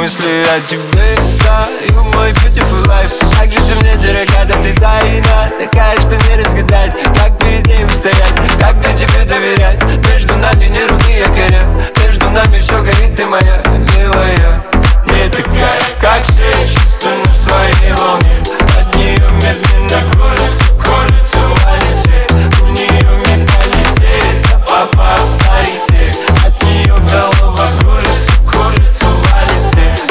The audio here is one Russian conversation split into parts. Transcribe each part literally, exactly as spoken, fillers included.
мысли о тебе, да, you my beautiful life. Как же ты мне дорога, да ты тайна такая, что не разгадать. Как перед ней устоять, как мне тебе доверять. Между нами не руки якоря, между нами все горит, ты моя милая. Не такая, как все, чисто на своей волне. От нее медленно кружится, кружится, валит свет. У нее менталитет, а папа авторитет. От нее голова кружится, кружится, валит свет.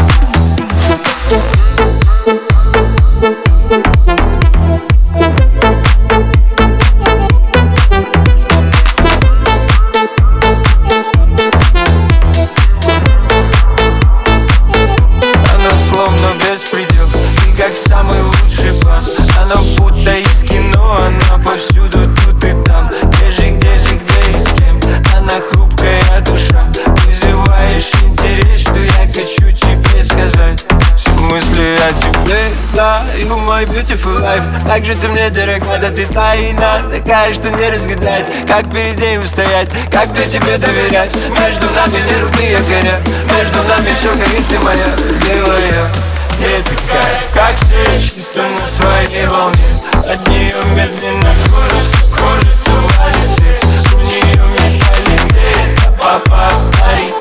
Беспредел, ты как самый лучший план. Она будто из кино, она повсюду, тут и там. Где же, где же, где и с кем? Она хрупкая душа, вызываешь интерес, что я хочу тебе сказать. Все мысли о тебе, да, you my beautiful life. Как же ты мне дорога, да ты тайна такая, что не разгадать. Как перед ней устоять, как мне тебе доверять. Между нами не руки якоря, между нами все горит, ты моя милая. Не такая, как все, чисто на своей волне. От нее медленно кружится, кружится, валит свет. У нее менталитет, а папа авторитет.